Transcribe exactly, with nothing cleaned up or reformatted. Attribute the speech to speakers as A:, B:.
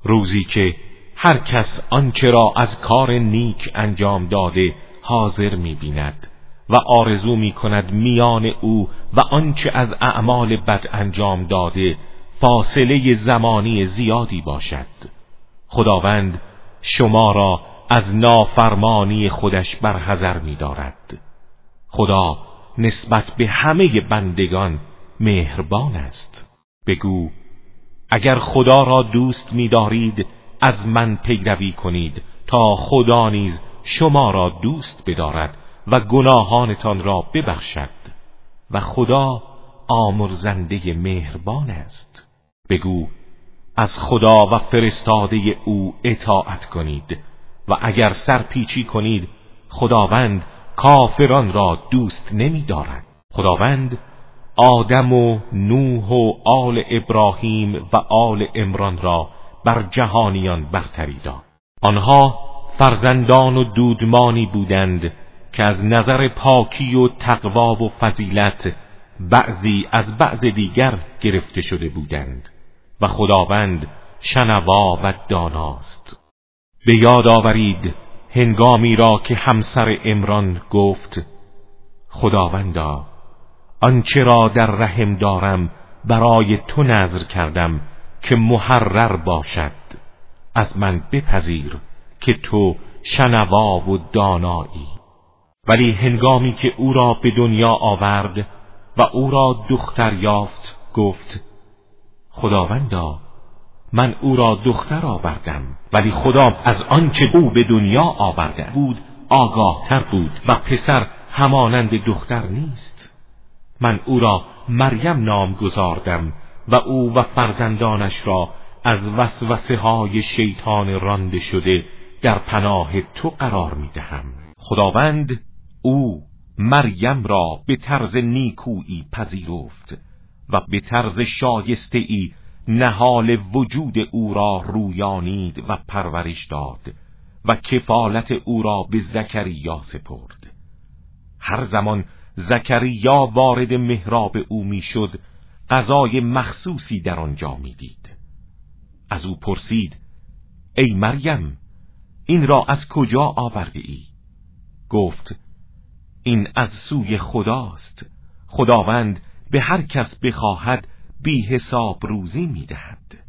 A: روزی که هر کس آنچه را از کار نیک انجام داده حاضر می‌بیند و آرزو می‌کند میان او و آنچه از اعمال بد انجام داده فاصله زمانی زیادی باشد. خداوند شما را از نافرمانی خودش برحذر می‌دارد. خدا نسبت به همه بندگان مهربان است. بگو اگر خدا را دوست می‌دارید از من پیروی کنید تا خدا نیز شما را دوست بدارد و گناهانتان را ببخشد و خدا آمرزنده مهربان است. بگو از خدا و فرستاده او اطاعت کنید و اگر سرپیچی کنید خداوند کافران را دوست نمی دارد. خداوند آدم و نوح و آل ابراهیم و آل عمران را بر جهانیان برتری داد. آنها فرزندان و دودمانی بودند که از نظر پاکی و تقوا و فضیلت بعضی از بعض دیگر گرفته شده بودند و خداوند شنوا و داناست. به یاد آورید هنگامی را که همسر عمران گفت خداوندا آنچه را در رحم دارم برای تو نذر کردم که محرر باشد، از من بپذیر که تو شنوا و دانایی. ولی هنگامی که او را به دنیا آورد و او را دختر یافت گفت خداوندا من او را دختر آوردم، ولی خدا از آنچه او به دنیا آورده بود آگاه تر بود و پسر همانند دختر نیست. من او را مریم نام گذاردم و او و فرزندانش را از وسوسه های شیطان رانده شده در پناه تو قرار می دهم. خداوند او مریم را به طرز نیکویی پذیرفت و به طرز شایسته ای نهال وجود او را رویانید و پرورش داد و کفالت او را به زکریا سپرد. هر زمان زکریا وارد محراب او میشد غذای مخصوصی در آنجا میدید. از او پرسید ای مریم این را از کجا آورده ای؟ گفت این از سوی خداست. خداوند به هر کس بخواهد بی حساب روزی میدهد.